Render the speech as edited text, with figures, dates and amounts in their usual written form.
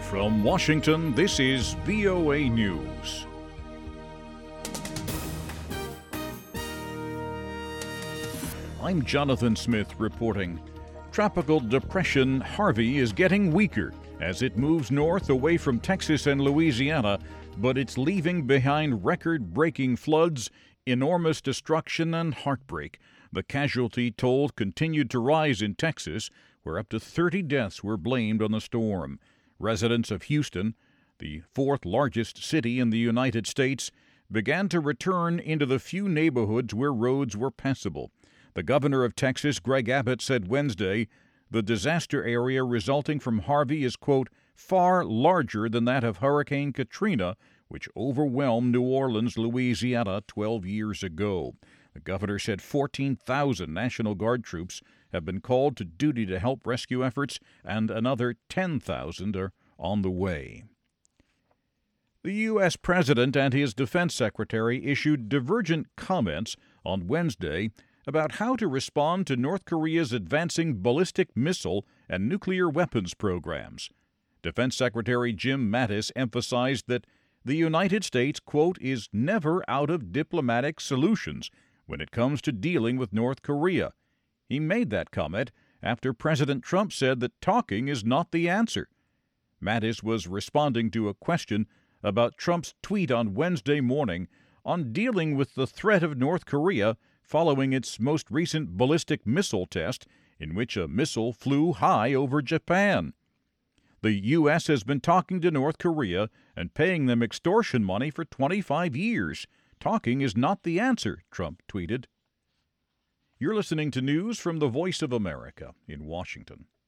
From Washington, this is VOA News. I'm Jonathan Smith reporting. Tropical Depression Harvey is getting weaker as it moves north away from Texas and Louisiana, but it's leaving behind record-breaking floods, enormous destruction, and heartbreak. The casualty toll continued to rise in Texas, where up to 30 deaths were blamed on the storm. Residents of Houston, the fourth largest city in the United States, began to return into the few neighborhoods where roads were passable. The governor of Texas, Greg Abbott, said Wednesday the disaster area resulting from Harvey is, quote, far larger than that of Hurricane Katrina, which overwhelmed New Orleans, Louisiana, 12 years ago. The governor said 14,000 National Guard troops have been called to duty to help rescue efforts, and another 10,000 are on the way. The U.S. President and his defense secretary issued divergent comments on Wednesday about how to respond to North Korea's advancing ballistic missile and nuclear weapons programs. Defense Secretary Jim Mattis emphasized that the United States, quote, is never out of diplomatic solutions when it comes to dealing with North Korea. He made that comment after President Trump said that talking is not the answer. Mattis was responding to a question about Trump's tweet on Wednesday morning on dealing with the threat of North Korea following its most recent ballistic missile test, in which a missile flew high over Japan. The U.S. has been talking to North Korea and paying them extortion money for 25 years. Talking is not the answer, Trump tweeted. You're listening to news from the Voice of America in Washington.